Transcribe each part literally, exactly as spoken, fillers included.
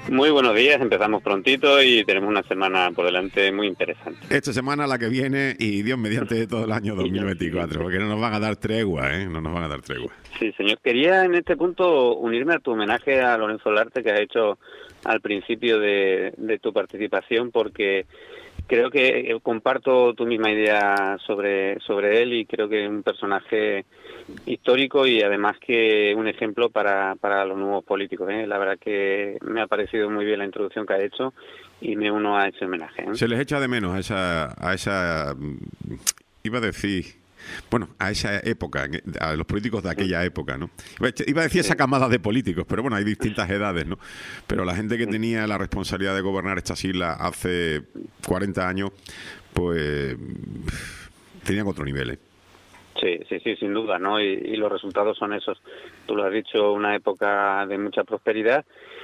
Muy buenos días, empezamos prontito y tenemos una semana por delante muy interesante. Esta semana, la que viene y Dios mediante todo el año dos mil veinticuatro, porque no nos van a dar tregua, ¿eh? No nos van a dar tregua. Sí, señor. Quería en este punto unirme a tu homenaje a Lorenzo Larte que has hecho al principio de, de tu participación, porque creo que comparto tu misma idea sobre, sobre él y creo que es un personaje histórico y además que un ejemplo para, para los nuevos políticos, ¿eh? La verdad que me ha parecido muy bien la introducción que ha hecho y me uno a ese homenaje, ¿eh? Se les echa de menos a esa, a esa, iba a decir, bueno, a esa época, a los políticos de aquella época, ¿no? Iba a decir esa camada de políticos, pero bueno, hay distintas edades, ¿no? Pero la gente que tenía la responsabilidad de gobernar estas islas hace cuarenta años, pues tenían otro nivel, ¿eh? Sí, sí, sí, sin duda, ¿no? Y, y los resultados son esos. Tú lo has dicho, una época de mucha prosperidad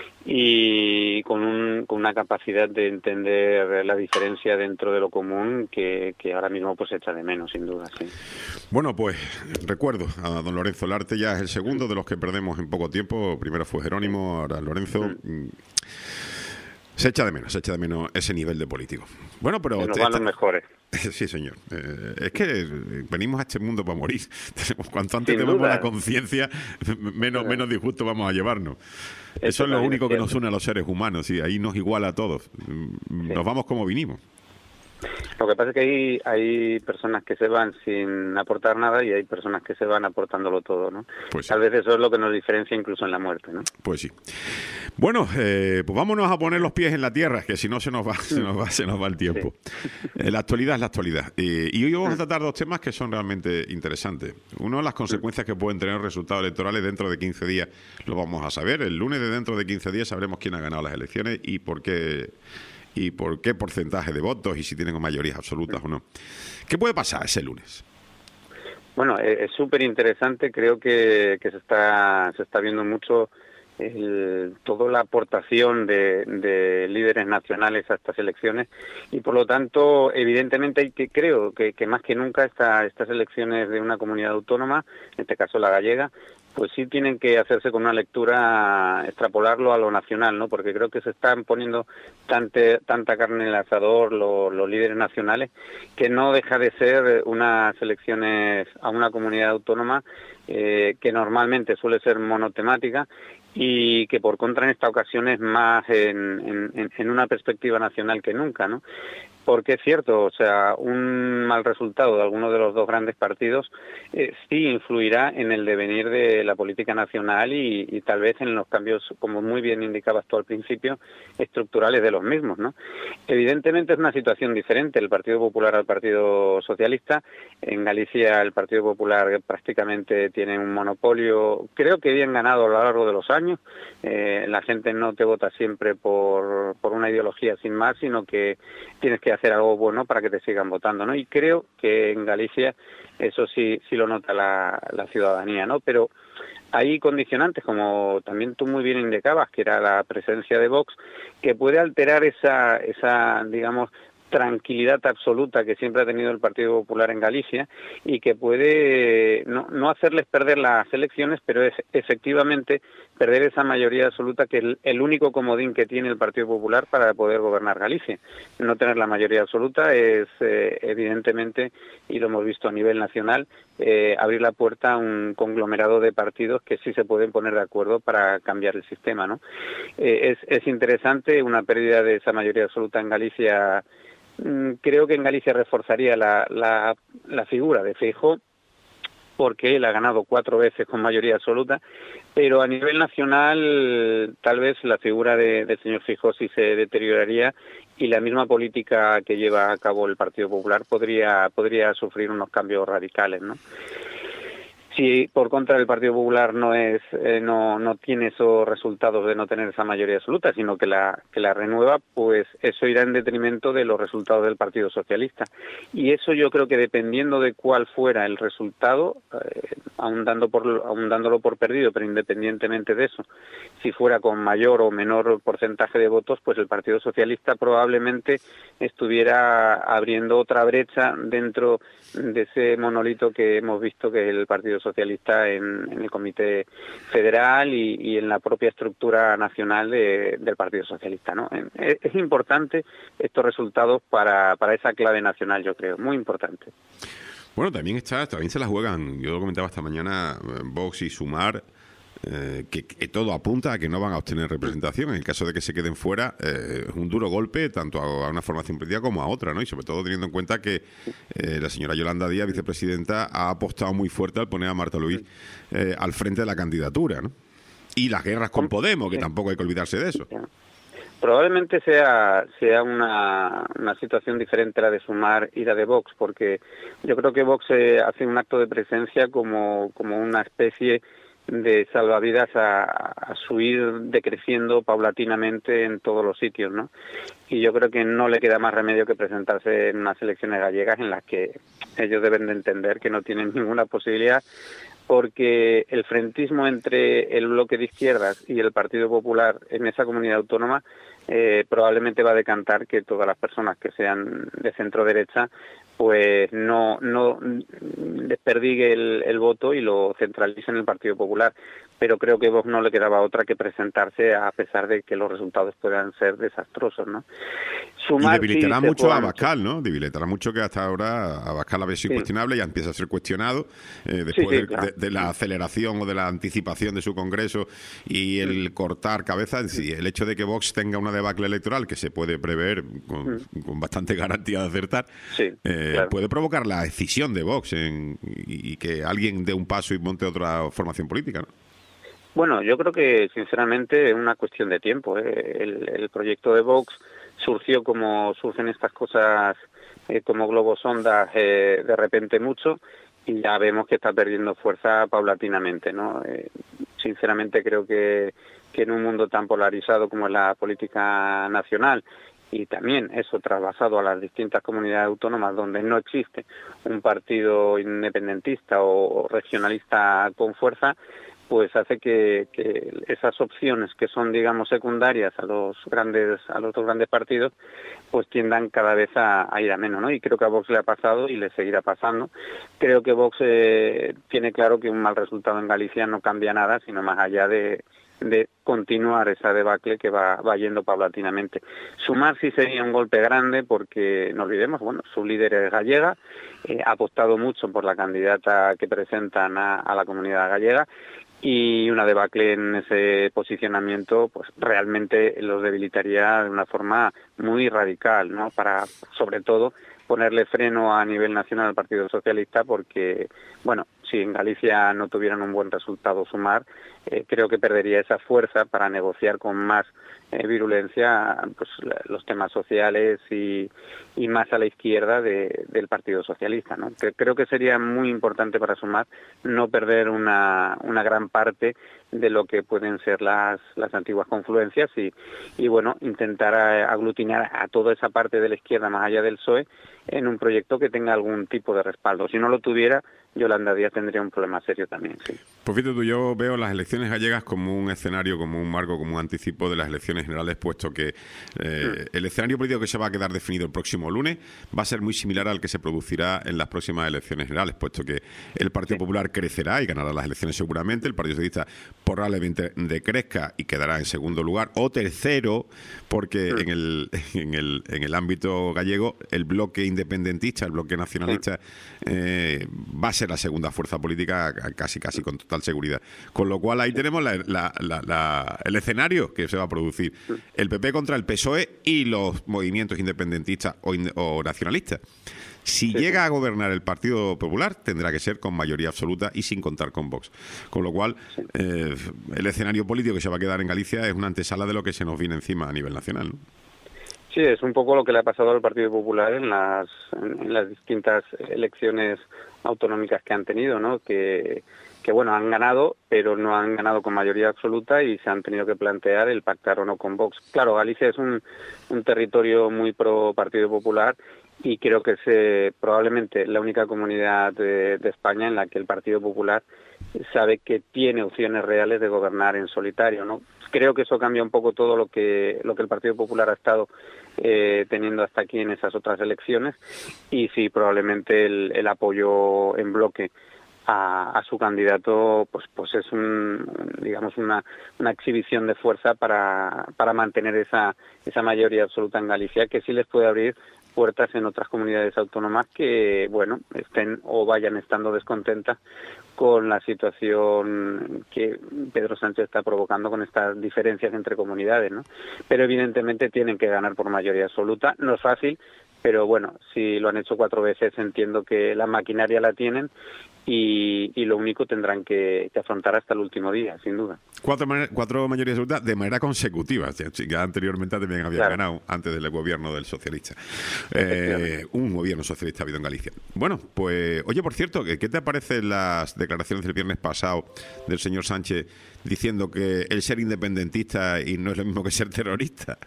y con, un, con una capacidad de entender la diferencia dentro de lo común que, que ahora mismo pues se echa de menos, sin duda, sí. Bueno, pues recuerdo a don Lorenzo Larte, ya es el segundo de los que perdemos en poco tiempo. Primero fue Jerónimo, ahora Lorenzo. Mm. Se echa de menos, se echa de menos ese nivel de político. Bueno, pero... Nos van los mejores. Sí, señor. Eh, es que venimos a este mundo para morir. Tenemos, cuanto antes Sin tenemos duda. la conciencia, menos, menos disgusto vamos a llevarnos. Eso, Eso es lo único es que nos une a los seres humanos, y ahí nos iguala a todos. Nos Sí. vamos como vinimos. Lo que pasa es que hay, hay personas que se van sin aportar nada y hay personas que se van aportándolo todo, ¿no? Pues sí. Tal vez eso es lo que nos diferencia incluso en la muerte, ¿no? Pues sí. Bueno, eh, pues vámonos a poner los pies en la tierra, que si no se nos va, se nos va, se nos va el tiempo. Sí. Eh, la actualidad es la actualidad. Eh, y hoy vamos a tratar dos temas que son realmente interesantes. Uno, las consecuencias que pueden tener los resultados electorales dentro de quince días. Lo vamos a saber. El lunes de dentro de quince días sabremos quién ha ganado las elecciones y por qué... y por qué porcentaje de votos y si tienen mayorías absolutas o no. ¿Qué puede pasar ese lunes? Bueno, es súper interesante, creo que, que se está se está viendo mucho el, toda la aportación de, de líderes nacionales a estas elecciones y por lo tanto evidentemente hay que creo que, que más que nunca esta, estas elecciones de una comunidad autónoma, en este caso la gallega, pues sí tienen que hacerse con una lectura, extrapolarlo a lo nacional, ¿no? Porque creo que se están poniendo tante, tanta carne en el asador los, los líderes nacionales que no deja de ser unas elecciones a una comunidad autónoma eh, que normalmente suele ser monotemática y que por contra en esta ocasión es más en, en, en una perspectiva nacional que nunca, ¿no? Porque es cierto, o sea, un mal resultado de alguno de los dos grandes partidos eh, sí influirá en el devenir de la política nacional y, y tal vez en los cambios, como muy bien indicabas tú al principio, estructurales de los mismos, ¿no? Evidentemente es una situación diferente, el Partido Popular al Partido Socialista. En Galicia el Partido Popular prácticamente tiene un monopolio, creo que bien ganado a lo largo de los años. Eh, la gente no te vota siempre por, por una ideología sin más, sino que tienes que hacer algo bueno para que te sigan votando, ¿no? Y creo que en Galicia eso sí sí lo nota la, la ciudadanía, ¿no? Pero hay condicionantes, como también tú muy bien indicabas, que era la presencia de Vox, que puede alterar esa, esa digamos, tranquilidad absoluta que siempre ha tenido el Partido Popular en Galicia y que puede no, no hacerles perder las elecciones, pero es efectivamente perder esa mayoría absoluta que es el, el único comodín que tiene el Partido Popular para poder gobernar Galicia. No tener la mayoría absoluta es eh, evidentemente, y lo hemos visto a nivel nacional, eh, abrir la puerta a un conglomerado de partidos que sí se pueden poner de acuerdo para cambiar el sistema, ¿no? Eh, es, es interesante una pérdida de esa mayoría absoluta en Galicia. Creo que en Galicia reforzaría la, la, la figura de Feijóo, porque él ha ganado cuatro veces con mayoría absoluta, pero a nivel nacional tal vez la figura de, del señor Feijóo sí se deterioraría y la misma política que lleva a cabo el Partido Popular podría, podría sufrir unos cambios radicales, ¿no? Si por contra el Partido Popular no es eh, no no tiene esos resultados de no tener esa mayoría absoluta, sino que la que la renueva, pues eso irá en detrimento de los resultados del Partido Socialista. Y eso yo creo que dependiendo de cuál fuera el resultado, eh, aun dando por aun dándolo por perdido, pero independientemente de eso, si fuera con mayor o menor porcentaje de votos, pues el Partido Socialista probablemente estuviera abriendo otra brecha dentro de ese monolito que hemos visto que es el Partido Socialista en, en el Comité Federal y, y en la propia estructura nacional de, del Partido Socialista, ¿no? Es, es importante estos resultados para, para esa clave nacional, yo creo, muy importante. Bueno, también está, también se la juegan, yo lo comentaba esta mañana, Vox y Sumar, eh, que, que todo apunta a que no van a obtener representación. En el caso de que se queden fuera, eh, es un duro golpe tanto a una formación política como a otra, ¿no? Y sobre todo teniendo en cuenta que eh, la señora Yolanda Díaz, vicepresidenta, ha apostado muy fuerte al poner a Marta Luis eh, al frente de la candidatura, ¿no? Y las guerras con Podemos, que sí, tampoco hay que olvidarse de eso. Probablemente sea sea una, una situación diferente la de Sumar y la de Vox, porque yo creo que Vox eh, hace un acto de presencia como, como una especie de salvavidas a, a su ir decreciendo paulatinamente en todos los sitios, ¿no? Y yo creo que no le queda más remedio que presentarse en unas elecciones gallegas en las que ellos deben de entender que no tienen ninguna posibilidad, porque el frentismo entre el bloque de izquierdas y el Partido Popular en esa comunidad autónoma eh, probablemente va a decantar que todas las personas que sean de centro derecha pues no no desperdigue el, el voto y lo centralice en el Partido Popular. Pero creo que Vox no le quedaba otra que presentarse a pesar de que los resultados puedan ser desastrosos, ¿no? Sumar, y debilitará sí, mucho a Abascal, ¿no? Debilitará mucho que hasta ahora Abascal había sido sí. cuestionable, ya empieza a ser cuestionado eh, después sí, sí, de, claro. de, de la aceleración o de la anticipación de su congreso y el sí. cortar cabezas. Sí, el hecho de que Vox tenga una debacle electoral que se puede prever con, sí. con bastante garantía de acertar, sí, eh, claro. puede provocar la escisión de Vox en, y, y que alguien dé un paso y monte otra formación política, ¿no? Bueno, yo creo que sinceramente es una cuestión de tiempo, ¿eh? el, el proyecto de Vox surgió como surgen estas cosas eh, como globos sondas eh, de repente mucho y ya vemos que está perdiendo fuerza paulatinamente, ¿no? Eh, sinceramente creo que, que en un mundo tan polarizado como es la política nacional y también eso trasvasado a las distintas comunidades autónomas donde no existe un partido independentista o regionalista con fuerza, pues hace que, que esas opciones que son, digamos, secundarias a los grandes, a los dos grandes partidos, pues tiendan cada vez a, a ir a menos, ¿no? Y creo que a Vox le ha pasado y le seguirá pasando. Creo que Vox eh, tiene claro que un mal resultado en Galicia no cambia nada, sino más allá de, de continuar esa debacle que va, va yendo paulatinamente. Sumar sí sería un golpe grande porque, no olvidemos, bueno, su líder es gallega, eh, ha apostado mucho por la candidata que presentan a, a la comunidad gallega, y una debacle en ese posicionamiento pues realmente los debilitaría de una forma muy radical, ¿no? Para, sobre todo, ponerle freno a nivel nacional al Partido Socialista porque, bueno, si en Galicia no tuvieran un buen resultado Sumar, eh, creo que perdería esa fuerza para negociar con más eh, virulencia pues los temas sociales y, y más a la izquierda de, del Partido Socialista, ¿no? Que creo que sería muy importante para Sumar no perder una, una gran parte de lo que pueden ser las, las antiguas confluencias y, y bueno, intentar aglutinar a toda esa parte de la izquierda más allá del P S O E en un proyecto que tenga algún tipo de respaldo. Si no lo tuviera, Yolanda Díaz tendría un problema serio también, sí. Pues fíjate tú, yo veo las elecciones gallegas como un escenario, como un marco, como un anticipo de las elecciones generales, puesto que eh, mm. el escenario político que se va a quedar definido el próximo lunes va a ser muy similar al que se producirá en las próximas elecciones generales, puesto que el Partido sí. Popular crecerá y ganará las elecciones seguramente, el Partido Socialista probablemente decrezca y quedará en segundo lugar, o tercero, porque mm. en, el, en, el, en el ámbito gallego el bloque independentista, el bloque nacionalista, sí. eh, va a ser la segunda fuerza política casi casi con total seguridad. Con lo cual ahí tenemos la, la, la, la, el escenario que se va a producir. El P P contra el P S O E y los movimientos independentistas o, in, o nacionalistas. Si sí. llega a gobernar el Partido Popular, tendrá que ser con mayoría absoluta y sin contar con Vox. Con lo cual, eh, el escenario político que se va a quedar en Galicia es una antesala de lo que se nos viene encima a nivel nacional, ¿no? Sí, es un poco lo que le ha pasado al Partido Popular en las, en las distintas elecciones autonómicas que han tenido, ¿no? Que, que, bueno, han ganado, pero no han ganado con mayoría absoluta y se han tenido que plantear el pactar o no con Vox. Claro, Galicia es un, un territorio muy pro Partido Popular y creo que es eh, probablemente la única comunidad de, de España en la que el Partido Popular sabe que tiene opciones reales de gobernar en solitario, ¿no? creo que eso cambia un poco todo lo que lo que el Partido Popular ha estado eh, teniendo hasta aquí en esas otras elecciones, y sí, probablemente el, el apoyo en bloque A, a su candidato pues pues es un digamos una, una exhibición de fuerza para, para mantener esa esa mayoría absoluta en Galicia, que sí les puede abrir puertas en otras comunidades autónomas que bueno estén o vayan estando descontentas con la situación que Pedro Sánchez está provocando con estas diferencias entre comunidades, ¿no? Pero evidentemente tienen que ganar por mayoría absoluta, no es fácil, pero bueno, si lo han hecho cuatro veces entiendo que la maquinaria la tienen y, y lo único tendrán que, que afrontar hasta el último día, sin duda. Cuatro, cuatro mayorías absolutas de manera consecutiva, ya anteriormente también habían claro. ganado antes del gobierno del socialista. Eh, un gobierno socialista ha habido en Galicia. Bueno, pues, oye, por cierto, ¿qué te parecen las declaraciones del viernes pasado del señor Sánchez diciendo que el ser independentista y no es lo mismo que ser terrorista?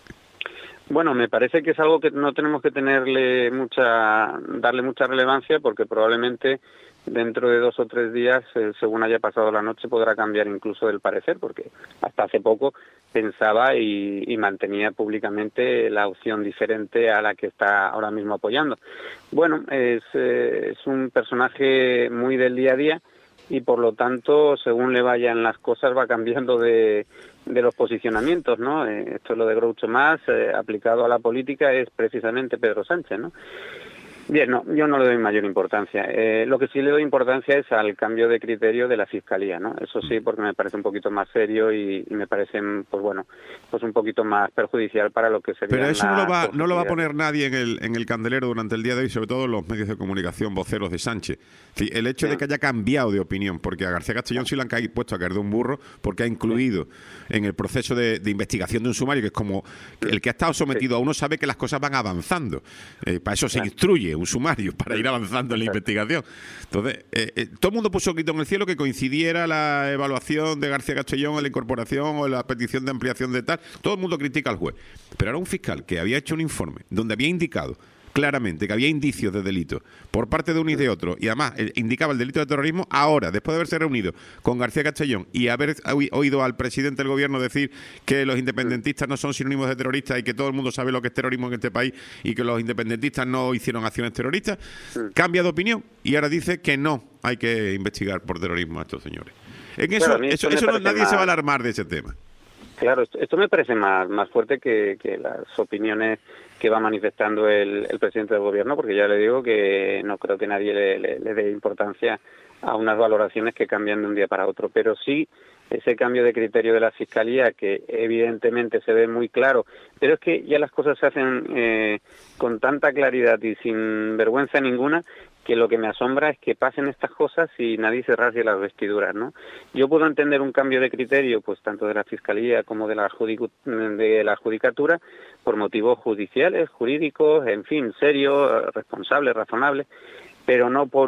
Bueno, me parece que es algo que no tenemos que tenerle mucha, darle mucha relevancia, porque probablemente dentro de dos o tres días, eh, según haya pasado la noche, podrá cambiar incluso el parecer, porque hasta hace poco pensaba y, y mantenía públicamente la opción diferente a la que está ahora mismo apoyando. Bueno, es, eh, es un personaje muy del día a día y por lo tanto, según le vayan las cosas, va cambiando de, de los posicionamientos, ¿no? Eh, esto es lo de Groucho Marx, eh, aplicado a la política, es precisamente Pedro Sánchez, ¿no? Bien, no, yo no le doy mayor importancia. Eh, lo que sí le doy importancia es al cambio de criterio de la Fiscalía, ¿no? Eso sí, porque me parece un poquito más serio y, y me parece, pues bueno, pues un poquito más perjudicial para lo que sería. Pero eso no lo va, no lo va a poner nadie en el, en el candelero durante el día de hoy, sobre todo los medios de comunicación voceros de Sánchez. Sí, el hecho sí. de que haya cambiado de opinión, porque a García Castellón sí le han caído, puesto a caer de un burro, porque ha incluido sí. en el proceso de, de investigación de un sumario, que es como el que ha estado sometido sí. a uno sabe que las cosas van avanzando. Eh, para eso se sí. instruye un sumario, para ir avanzando en la investigación. Entonces, eh, eh, todo el mundo puso un grito en el cielo que coincidiera la evaluación de García Castellón en la incorporación o en la petición de ampliación de tal. Todo el mundo critica al juez. Pero ahora un fiscal que había hecho un informe donde había indicado claramente que había indicios de delito por parte de uno y de otro, y además eh, indicaba el delito de terrorismo, ahora, después de haberse reunido con García Castellón y haber oído al presidente del gobierno decir que los independentistas no son sinónimos de terroristas y que todo el mundo sabe lo que es terrorismo en este país y que los independentistas no hicieron acciones terroristas, cambia de opinión y ahora dice que no hay que investigar por terrorismo a estos señores. En eso, eso, eso no, nadie más... se va a alarmar de ese tema. Claro, esto, esto me parece más, más fuerte que, que las opiniones que va manifestando el, el presidente del gobierno, porque ya le digo que no creo que nadie le, le, le dé importancia a unas valoraciones que cambian de un día para otro, pero sí ese cambio de criterio de la Fiscalía, que evidentemente se ve muy claro, pero es que ya las cosas se hacen eh, con tanta claridad y sin vergüenza ninguna, que lo que me asombra es que pasen estas cosas y nadie se rasgue las vestiduras, ¿no? Yo puedo entender un cambio de criterio, pues tanto de la Fiscalía como de la, judic de la Judicatura, por motivos judiciales, jurídicos, en fin, serios, responsables, razonables, pero no por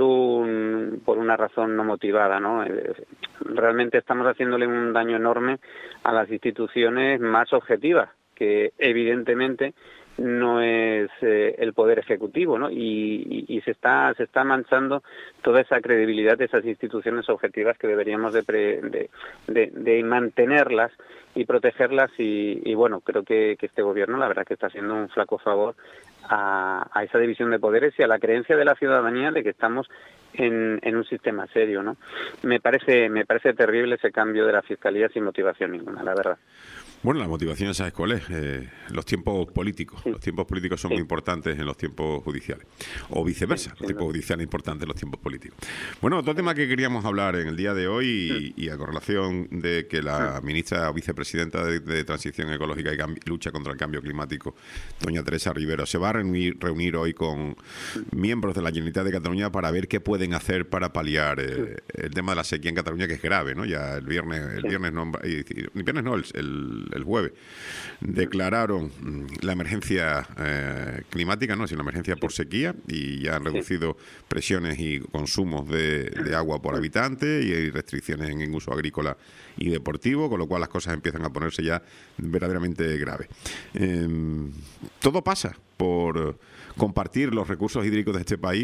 un por una razón no motivada, ¿no? Realmente estamos haciéndole un daño enorme a las instituciones más objetivas, que evidentemente no es eh, el poder ejecutivo, ¿no? Y, y, y se está se está manchando toda esa credibilidad de esas instituciones objetivas que deberíamos de, pre, de, de, de mantenerlas y protegerlas y, y bueno, creo que, que este gobierno la verdad que está haciendo un flaco favor a, a esa división de poderes y a la creencia de la ciudadanía de que estamos en, en un sistema serio, ¿no? Me parece me parece terrible ese cambio de la Fiscalía sin motivación ninguna, la verdad. Bueno, la motivación, ¿sabes cuál es? Eh, los tiempos políticos. Sí. Los tiempos políticos son sí. muy importantes en los tiempos judiciales. O viceversa, sí, los tiempos judiciales importantes en los tiempos políticos. Bueno, otro tema que queríamos hablar en el día de hoy y, y a correlación de que la ministra o vicepresidenta de, de Transición Ecológica y Cambi- Lucha contra el Cambio Climático, doña Teresa Rivero, se va a reunir, reunir hoy con miembros de la Generalitat de Cataluña para ver qué pueden hacer para paliar eh, el tema de la sequía en Cataluña, que es grave, ¿no? Ya el viernes, el viernes no, el viernes no, el, el el jueves, declararon la emergencia eh, climática, no, sino la emergencia por sequía, y ya han reducido presiones y consumos de, de agua por habitante y hay restricciones en uso agrícola y deportivo, con lo cual las cosas empiezan a ponerse ya verdaderamente graves. Eh, todo pasa por compartir los recursos hídricos de este país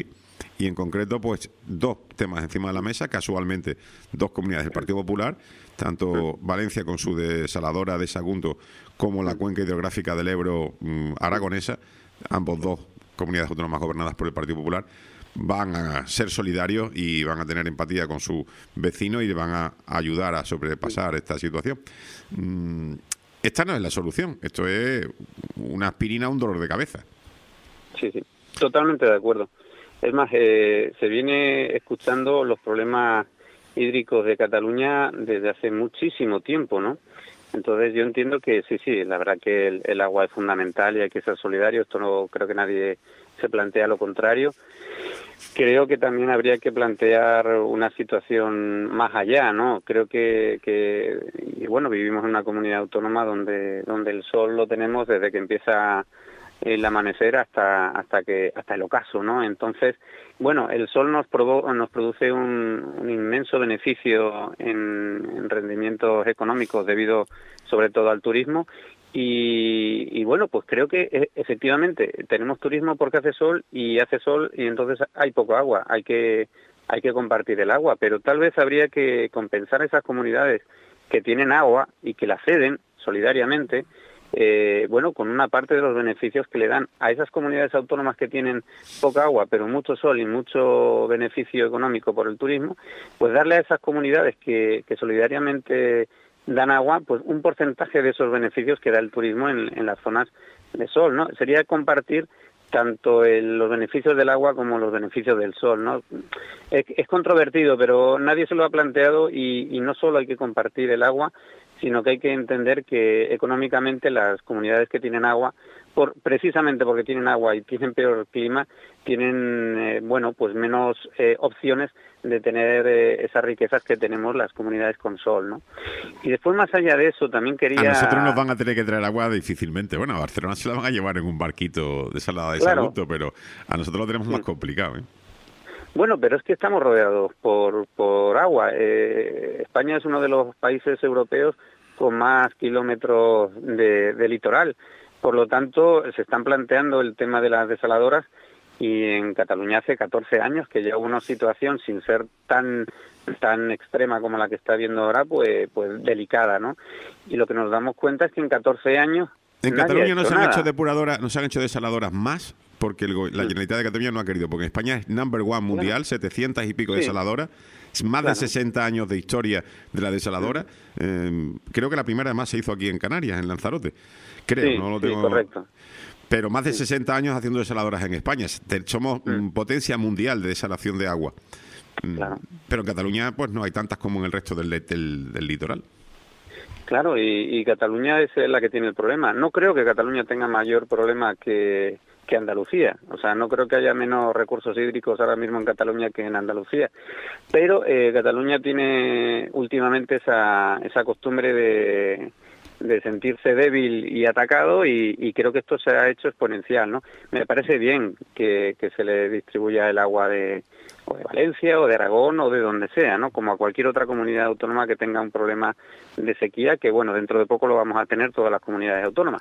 y en concreto pues dos temas encima de la mesa, casualmente dos comunidades del Partido Popular, tanto Valencia con su desaladora de Sagunto como la cuenca hidrográfica del Ebro mmm, aragonesa, ambos dos comunidades autónomas gobernadas por el Partido Popular, van a ser solidarios y van a tener empatía con sus vecinos y van a ayudar a sobrepasar esta situación. Mm, esta no es la solución, esto es una aspirina a un dolor de cabeza. Sí, sí, totalmente de acuerdo. Es más, eh, se viene escuchando los problemas hídricos de Cataluña desde hace muchísimo tiempo, ¿no? Entonces yo entiendo que sí, sí, la verdad que el, el agua es fundamental y hay que ser solidario. Esto no creo que nadie se plantea lo contrario. Creo que también habría que plantear una situación más allá, ¿no? Creo que, que y bueno, vivimos en una comunidad autónoma donde donde el sol lo tenemos desde que empieza el amanecer hasta hasta que hasta el ocaso, ¿no? Entonces, bueno, el sol nos provo nos produce un, un inmenso beneficio en, en rendimientos económicos debido sobre todo al turismo. Y, y bueno, pues creo que efectivamente tenemos turismo porque hace sol y hace sol y entonces hay poco agua, hay que hay que compartir el agua, pero tal vez habría que compensar a esas comunidades que tienen agua y que la ceden solidariamente, eh, bueno, con una parte de los beneficios que le dan a esas comunidades autónomas que tienen poca agua, pero mucho sol y mucho beneficio económico por el turismo, pues darle a esas comunidades que, que solidariamente dan agua, pues un porcentaje de esos beneficios que da el turismo en, en las zonas de sol, ¿no? Sería compartir tanto el, los beneficios del agua como los beneficios del sol, ¿no? Es, es controvertido, pero nadie se lo ha planteado y, y no solo hay que compartir el agua, sino que hay que entender que económicamente las comunidades que tienen agua, por precisamente porque tienen agua y tienen peor clima, tienen, eh, bueno, pues menos eh, opciones de tener eh, esas riquezas que tenemos las comunidades con sol, ¿no? Y después, más allá de eso, también quería... A nosotros nos van a tener que traer agua difícilmente. Bueno, a Barcelona se la van a llevar en un barquito de salada de claro. Sagunto, pero a nosotros lo tenemos sí. más complicado, ¿eh? Bueno, pero es que estamos rodeados por, por agua. Eh, España es uno de los países europeos con más kilómetros de, de litoral. Por lo tanto, se están planteando el tema de las desaladoras y en Cataluña hace catorce años que ya hubo una situación sin ser tan tan extrema como la que está viendo ahora, pues pues delicada, ¿no? Y lo que nos damos cuenta es que en catorce años en Cataluña no se han hecho depuradoras, no se han hecho desaladoras más porque el, la Generalitat de Cataluña no ha querido, porque España es number one mundial, claro. setecientas y pico sí. desaladoras, más claro. de sesenta años de historia de la desaladora. Eh, creo que la primera además se hizo aquí en Canarias, en Lanzarote. Creo, sí, no lo sí, tengo. Correcto. Pero más de sesenta años haciendo desaladoras en España. Somos mm. potencia mundial de desalación de agua. Claro. Pero en Cataluña pues no hay tantas como en el resto del, del, del litoral. Claro, y, y Cataluña es la que tiene el problema. No creo que Cataluña tenga mayor problema que, que Andalucía. O sea, no creo que haya menos recursos hídricos ahora mismo en Cataluña que en Andalucía. Pero eh, Cataluña tiene últimamente esa, esa costumbre de... de sentirse débil y atacado y, y creo que esto se ha hecho exponencial, ¿no? Me parece bien que, que se le distribuya el agua de, o de Valencia o de Aragón o de donde sea, ¿no? Como a cualquier otra comunidad autónoma que tenga un problema de sequía, que bueno, dentro de poco lo vamos a tener todas las comunidades autónomas.